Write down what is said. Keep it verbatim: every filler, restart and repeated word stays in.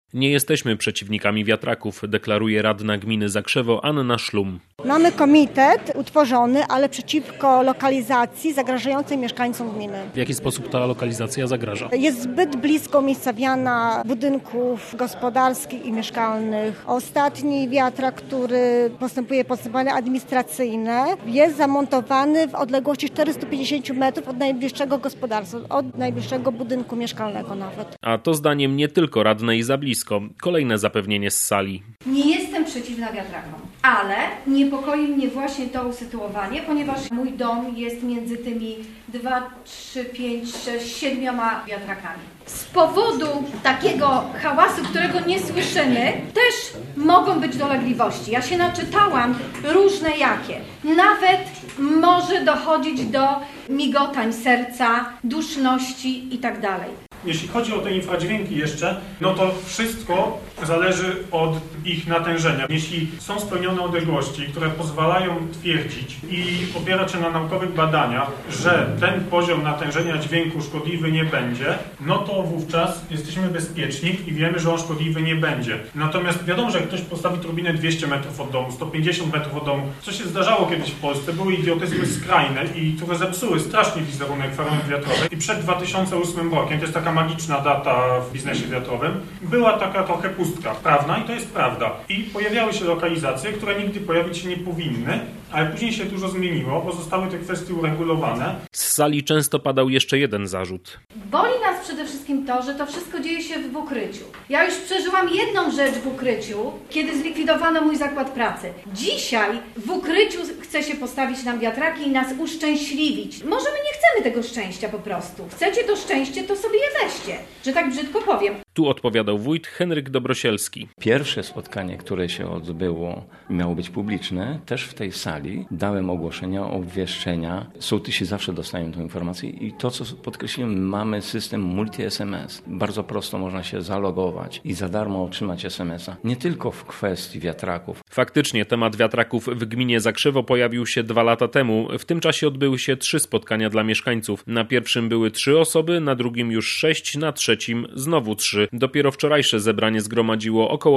Nie jesteśmy przeciwnikami wiatraków, deklaruje radna gminy Zakrzewo Anna Szlum. Mamy komitet utworzony, ale przeciwko lokalizacji zagrażającej mieszkańcom gminy. W jaki sposób ta lokalizacja zagraża? Jest zbyt blisko umiejscowiana budynków gospodarskich i mieszkalnych. Ostatni wiatrak, który postępuje postępowanie administracyjne, jest zamontowany w odległości czterysta pięćdziesiąt metrów od najbliższego gospodarstwa, od najbliższego budynku mieszkalnego nawet. A to zdaniem nie tylko radnej za blisko. Kolejne zapewnienie z sali. Nie jestem przeciwna wiatrakom, ale niepokoi mnie właśnie to usytuowanie, ponieważ mój dom jest między tymi dwa, trzy, pięć, sześć, siedmioma wiatrakami. Z powodu takiego hałasu, którego nie słyszymy, też mogą być dolegliwości. Ja się naczytałam różne jakie. Nawet może dochodzić do migotań serca, duszności itd. Jeśli chodzi o te infradźwięki jeszcze, no to wszystko zależy od ich natężenia. Jeśli są spełnione odległości, które pozwalają twierdzić i opierać się na naukowych badaniach, że ten poziom natężenia dźwięku szkodliwy nie będzie, no to wówczas jesteśmy bezpieczni i wiemy, że on szkodliwy nie będzie. Natomiast wiadomo, że jak ktoś postawi turbinę dwieście metrów od domu, sto pięćdziesiąt metrów od domu, co się zdarzało kiedyś w Polsce, były idiotyzmy skrajne i które zepsuły strasznie wizerunek farm wiatrowych. I przed dwa tysiące ósmym rokiem, to jest taka magiczna data w biznesie wiatrowym, była taka trochę pustka prawna i to jest prawda. I pojawiały się lokalizacje, które nigdy pojawić się nie powinny, ale później się dużo zmieniło, bo zostały te kwestie uregulowane. Z sali często padał jeszcze jeden zarzut. Boli nas przede wszystkim to, że to wszystko dzieje się w ukryciu. Ja już przeżyłam jedną rzecz w ukryciu, kiedy zlikwidowano mój zakład pracy. Dzisiaj w ukryciu chce się postawić nam wiatraki i nas uszczęśliwić. Może my nie chcemy tego szczęścia po prostu. Chcecie to szczęście, to sobie je weźcie, że tak brzydko powiem. Tu odpowiadał wójt Henryk Dobrosielski. Pierwsze spotkanie, które się odbyło, miało być publiczne, też w tej sali dałem ogłoszenia, obwieszczenia. Sołtysi zawsze dostają tę informację i to, co podkreśliłem, mamy system multi-S M S. Bardzo prosto można się zalogować i za darmo otrzymać es em es a. Nie tylko w kwestii wiatraków. Faktycznie temat wiatraków w gminie Zakrzewo pojawił się dwa lata temu. W tym czasie odbyły się trzy spotkania dla mieszkańców. Na pierwszym były trzy osoby, na drugim już sześć, na trzecim znowu trzy. Dopiero wczorajsze zebranie zgromadziło około